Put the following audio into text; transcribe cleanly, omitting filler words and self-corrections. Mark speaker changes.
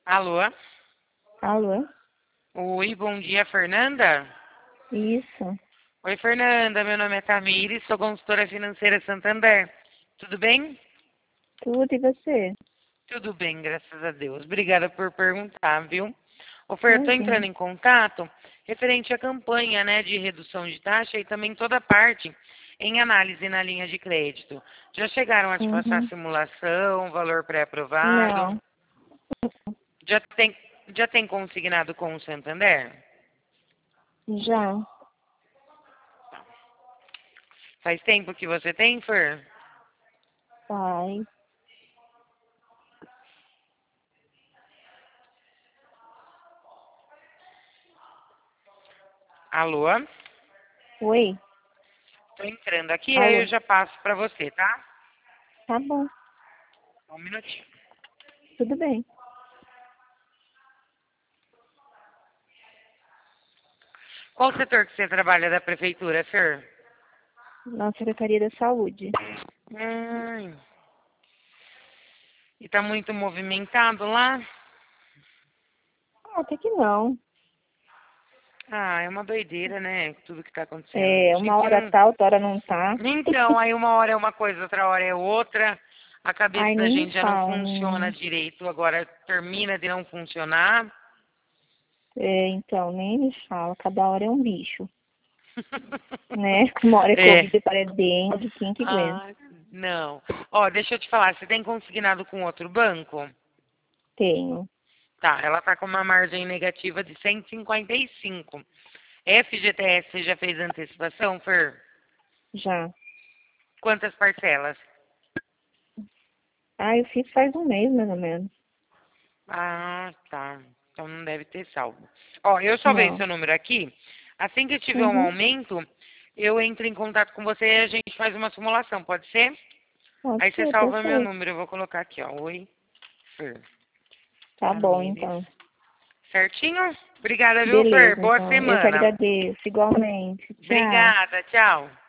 Speaker 1: Alô?
Speaker 2: Alô?
Speaker 1: Oi, bom dia, Fernanda?
Speaker 2: Isso.
Speaker 1: Oi, Fernanda, meu nome é Tamires, sou consultora financeira Santander. Tudo bem?
Speaker 2: Tudo e você?
Speaker 1: Tudo bem, graças a Deus. Obrigada por perguntar, viu? Ô, Fer, estou
Speaker 2: Imagina.
Speaker 1: entrando em contato referente à campanha, né, de redução de taxa e também toda a parte em análise na linha de crédito. Já chegaram a te passar a
Speaker 2: Uhum.
Speaker 1: simulação, valor pré-aprovado?
Speaker 2: Não,
Speaker 1: Já tem, já tem consignado com o Santander?
Speaker 2: já.
Speaker 1: Faz tempo que você tem, Fer?
Speaker 2: Pai.
Speaker 1: Alô?
Speaker 2: Oi?
Speaker 1: Tô entrando aqui, aí eu
Speaker 2: Alô?
Speaker 1: já passo para você, tá?
Speaker 2: Tá bom.
Speaker 1: Só um minutinho.
Speaker 2: Tudo bem.
Speaker 1: Qual setor que você trabalha da prefeitura, Fer?
Speaker 2: Na Secretaria da Saúde.
Speaker 1: Hum, e tá muito movimentado lá?
Speaker 2: Até que não.
Speaker 1: Ah, é uma doideira, né? Tudo que tá acontecendo.
Speaker 2: É, uma
Speaker 1: Gente,
Speaker 2: hora
Speaker 1: não...
Speaker 2: tá, outra hora não tá.
Speaker 1: Então, aí uma hora é uma coisa, outra hora é outra. A cabeça
Speaker 2: Ai,
Speaker 1: da
Speaker 2: nem me
Speaker 1: gente já não
Speaker 2: fala,
Speaker 1: funciona
Speaker 2: menina.
Speaker 1: direito, agora termina de não funcionar.
Speaker 2: É, então, nem me fala. Cada hora é um bicho. Né? Uma hora é
Speaker 1: É.
Speaker 2: Covid, outra hora é dengue. Quem que aguenta?
Speaker 1: Ah, não. Ó, deixa eu te falar, você tem consignado com outro banco?
Speaker 2: Tenho.
Speaker 1: Tá, ela tá com uma margem negativa de 155. FGTS, você já fez antecipação, Fer?
Speaker 2: Já.
Speaker 1: Quantas parcelas?
Speaker 2: Ah, eu fiz faz um mês, mais ou menos.
Speaker 1: Ah, tá. Então não deve ter saldo. Ó, eu só vejo
Speaker 2: Não.
Speaker 1: seu número aqui. Assim que tiver um
Speaker 2: Uhum.
Speaker 1: aumento, eu entro em contato com você e a gente faz uma simulação, pode ser?
Speaker 2: Pode
Speaker 1: Aí você
Speaker 2: ser,
Speaker 1: salva meu
Speaker 2: perfeito.
Speaker 1: número, eu vou colocar aqui, ó. Oi, Fer.
Speaker 2: Tá bom,
Speaker 1: Tamires.
Speaker 2: então.
Speaker 1: Certinho? Obrigada, viu, Fer?
Speaker 2: Beleza,
Speaker 1: Boa
Speaker 2: então. Eu que
Speaker 1: semana.
Speaker 2: agradeço. Igualmente. Tchau.
Speaker 1: Obrigada, tchau.